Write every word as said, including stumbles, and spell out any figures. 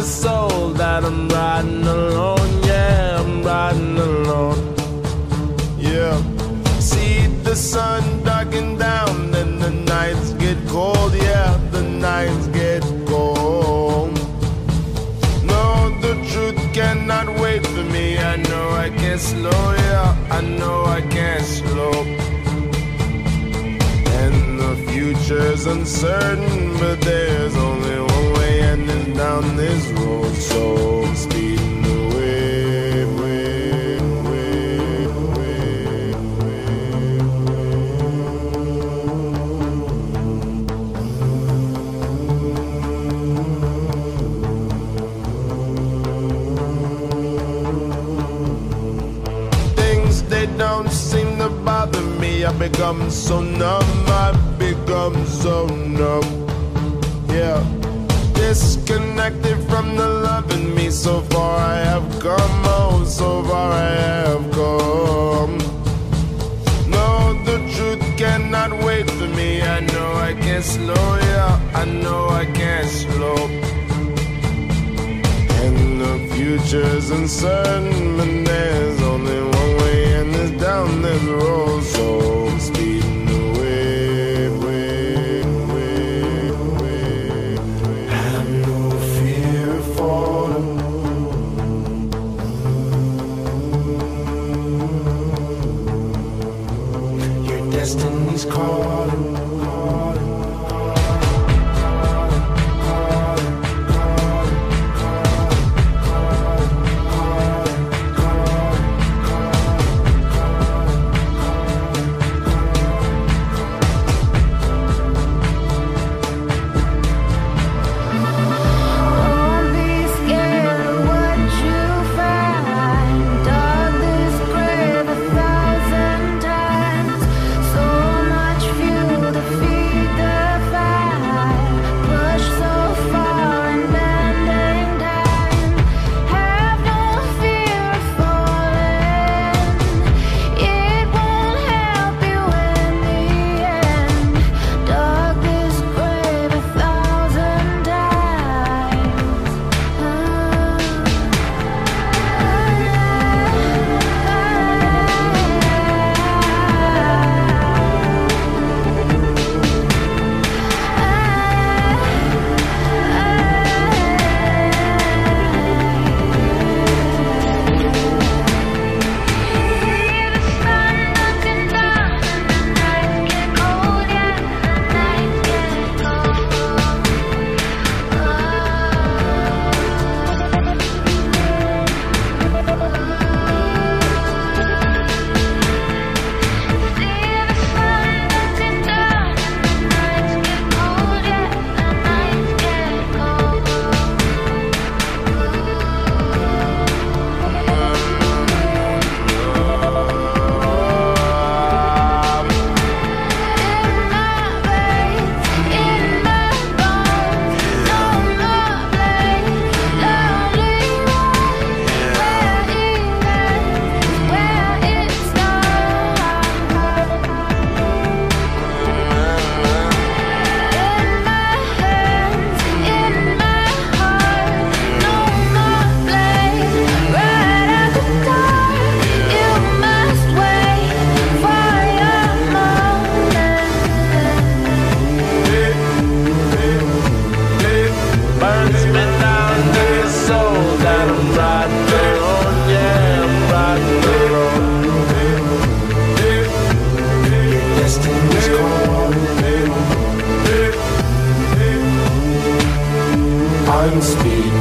the soul that I'm riding alone. Yeah, I'm riding alone. Yeah. See the sun darken down and the nights get cold. Yeah, the nights get cold. No, the truth cannot wait for me. I know I can't slow. Yeah, I know I can't slow. And the future's uncertain, but there's only one way, and it's down this road. So I'm speeding away, way, way, way, Things, they don't seem to bother me. I become so numb, I become so numb. Yeah, disconnected from the love in me. So far I have come, oh, so far I have come. No, the truth cannot wait for me. I know I can't slow, yeah, I know I can't slow. And the future's uncertain, but there's only one way, and it's down this road. So I'm speeding away, way, way, way, way. Have no fear of falling. Your destiny's calling, calling. I'm speeding.